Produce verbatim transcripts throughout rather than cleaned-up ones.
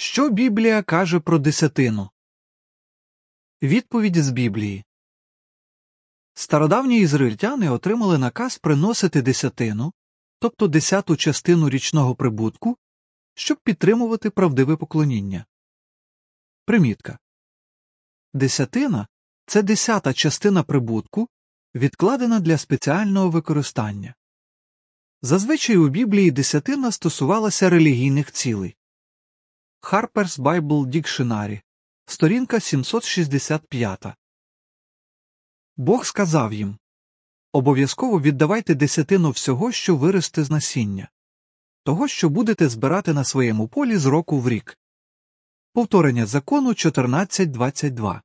Що Біблія каже про десятину? Відповідь з Біблії. Стародавні ізраїльтяни отримали наказ приносити десятину, тобто десяту частину річного прибутку, щоб підтримувати правдиве поклоніння. Примітка. Десятина – це десята частина прибутку, відкладена для спеціального використання. Зазвичай у Біблії десятина стосувалася релігійних цілей. Harper's Bible Dictionary, сторінка сімсот шістдесят п'ять. Бог сказав їм: «Обов'язково віддавайте десятину всього, що виросте з насіння, того, що будете збирати на своєму полі з року в рік». Повторення закону чотирнадцять двадцять два.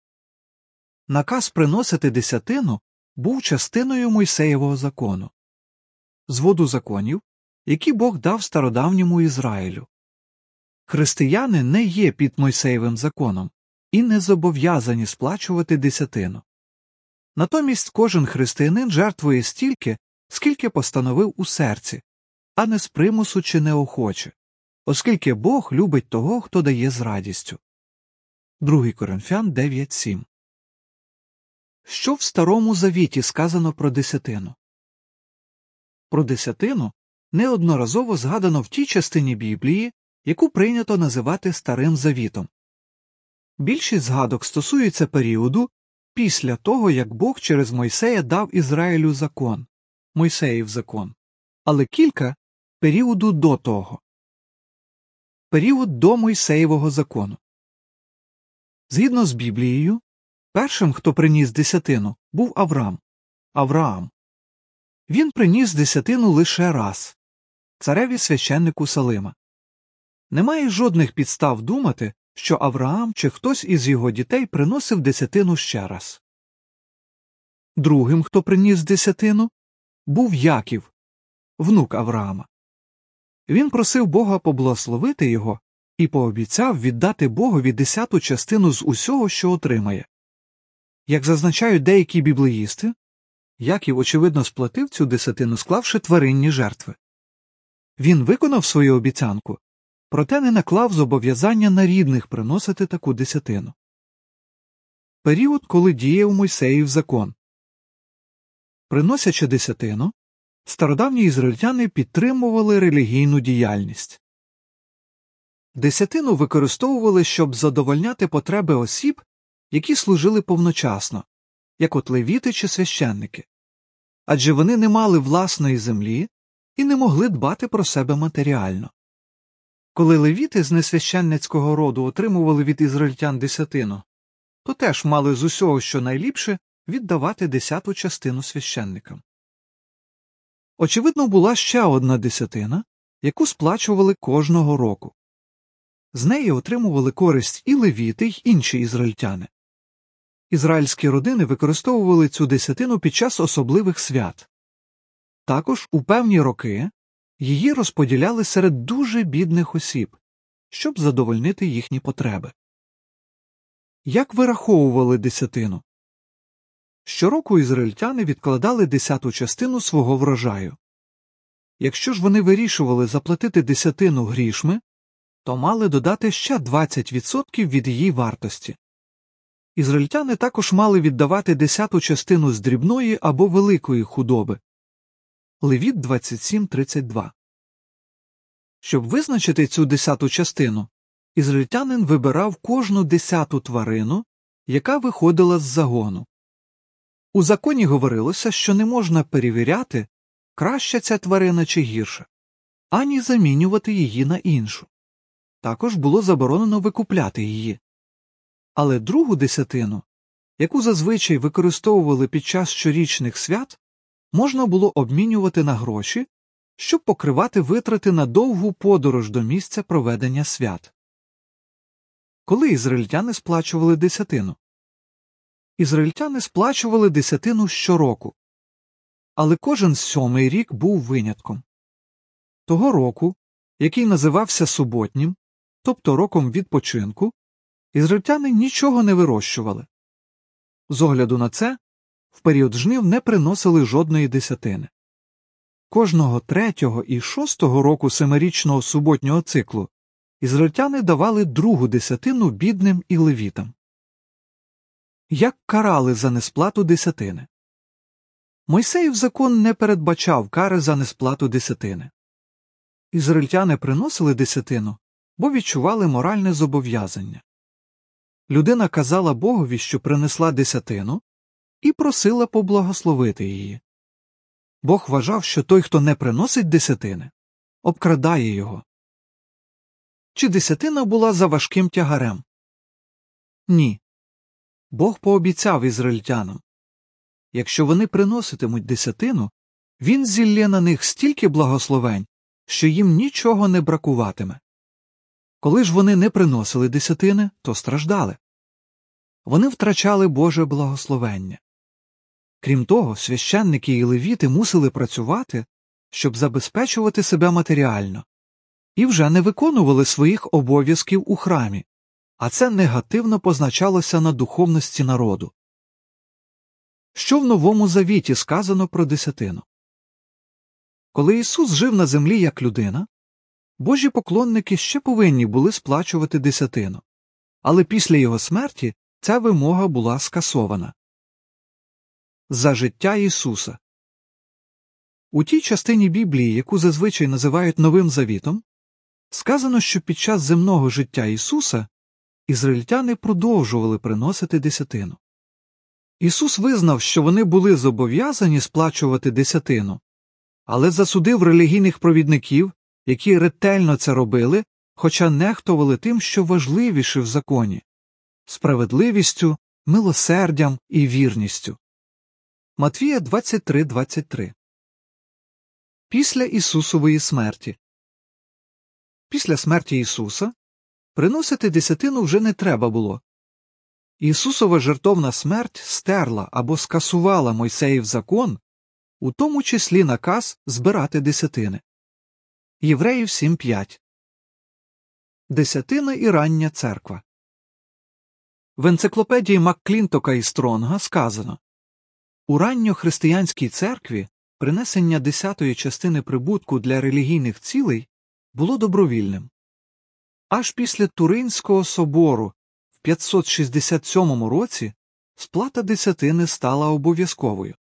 Наказ приносити десятину був частиною Мойсеєвого закону, зводу законів, які Бог дав стародавньому Ізраїлю. Християни не є під Мойсеєвим законом і не зобов'язані сплачувати десятину. Натомість кожен християнин жертвує стільки, скільки постановив у серці, а не з примусу чи неохоче, оскільки Бог любить того, хто дає з радістю. Другий Коринфян дев'ять сім. Що в Старому Завіті сказано про десятину? Про десятину неодноразово згадано в тій частині Біблії, яку прийнято називати Старим Завітом. Більшість згадок стосується періоду після того, як Бог через Мойсея дав Ізраїлю закон, Мойсеїв закон, але кілька – періоду до того. Період до Мойсеєвого закону. Згідно з Біблією, першим, хто приніс десятину, був Авраам. Авраам. Він приніс десятину лише раз – цареві священнику Салима. Немає жодних підстав думати, що Авраам чи хтось із його дітей приносив десятину ще раз. Другим, хто приніс десятину, був Яків, внук Авраама. Він просив Бога поблагословити його і пообіцяв віддати Богові десяту частину з усього, що отримає. Як зазначають деякі біблеїсти, Яків, очевидно, сплатив цю десятину, склавши тваринні жертви. Він виконав свою обіцянку, проте не наклав зобов'язання на рідних приносити таку десятину. Період, коли діяв Мойсеїв закон. Приносячи десятину, стародавні ізраїльтяни підтримували релігійну діяльність. Десятину використовували, щоб задовольняти потреби осіб, які служили повночасно, як от левіти чи священники. Адже вони не мали власної землі і не могли дбати про себе матеріально. Коли левіти з несвященницького роду отримували від ізраїльтян десятину, то теж мали з усього, що найліпше, віддавати десяту частину священникам. Очевидно, була ще одна десятина, яку сплачували кожного року. З неї отримували користь і левіти, й інші ізраїльтяни. Ізраїльські родини використовували цю десятину під час особливих свят. Також у певні роки її розподіляли серед дуже бідних осіб, щоб задовольнити їхні потреби. Як вираховували десятину? Щороку ізраїльтяни відкладали десяту частину свого врожаю. Якщо ж вони вирішували заплатити десятину грішми, то мали додати ще двадцять відсотків від її вартості. Ізраїльтяни також мали віддавати десяту частину з дрібної або великої худоби. Левіт двадцять сім тридцять два. Щоб визначити цю десяту частину, ізраїльтянин вибирав кожну десяту тварину, яка виходила з загону. У законі говорилося, що не можна перевіряти, краща ця тварина чи гірша, ані замінювати її на іншу. Також було заборонено викупляти її. Але другу десятину, яку зазвичай використовували під час щорічних свят, можна було обмінювати на гроші, щоб покривати витрати на довгу подорож до місця проведення свят. Коли ізраїльтяни сплачували десятину? Ізраїльтяни сплачували десятину щороку. Але кожен сьомий рік був винятком. Того року, який називався суботнім, тобто роком відпочинку, ізраїльтяни нічого не вирощували. З огляду на це, в період жнив не приносили жодної десятини. Кожного третього і шостого року семирічного суботнього циклу ізраїльтяни давали другу десятину бідним і левітам. Як карали за несплату десятини? Мойсеїв закон не передбачав кари за несплату десятини. Ізраїльтяни приносили десятину, бо відчували моральне зобов'язання. Людина казала Богові, що принесла десятину, і просила поблагословити її. Бог вважав, що той, хто не приносить десятини, обкрадає його. Чи десятина була за важким тягарем? Ні. Бог пообіцяв ізраїльтянам, якщо вони приноситимуть десятину, він зілє на них стільки благословень, що їм нічого не бракуватиме. Коли ж вони не приносили десятини, то страждали. Вони втрачали Боже благословення. Крім того, священники і левіти мусили працювати, щоб забезпечувати себе матеріально, і вже не виконували своїх обов'язків у храмі, а це негативно позначалося на духовності народу. Що в Новому Завіті сказано про десятину? Коли Ісус жив на землі як людина, Божі поклонники ще повинні були сплачувати десятину, але після Його смерті ця вимога була скасована. За життя Ісуса. У тій частині Біблії, яку зазвичай називають Новим Завітом, сказано, що під час земного життя Ісуса ізраїльтяни продовжували приносити десятину. Ісус визнав, що вони були зобов'язані сплачувати десятину, але засудив релігійних провідників, які ретельно це робили, хоча нехтували тим, що важливіше в законі – справедливістю, милосердям і вірністю. Матвія двадцять три двадцять три. Після Ісусової смерті. Після смерті Ісуса приносити десятину вже не треба було. Ісусова жертовна смерть стерла або скасувала Мойсеїв закон, у тому числі наказ збирати десятини. Євреїв сім п'ять. Десятина і рання церква. В енциклопедії Макклінтока і Стронга сказано: у ранньохристиянській церкві принесення десятої частини прибутку для релігійних цілей було добровільним. Аж після Туринського собору в п'ятсот шістдесят сьомому році сплата десятини стала обов'язковою.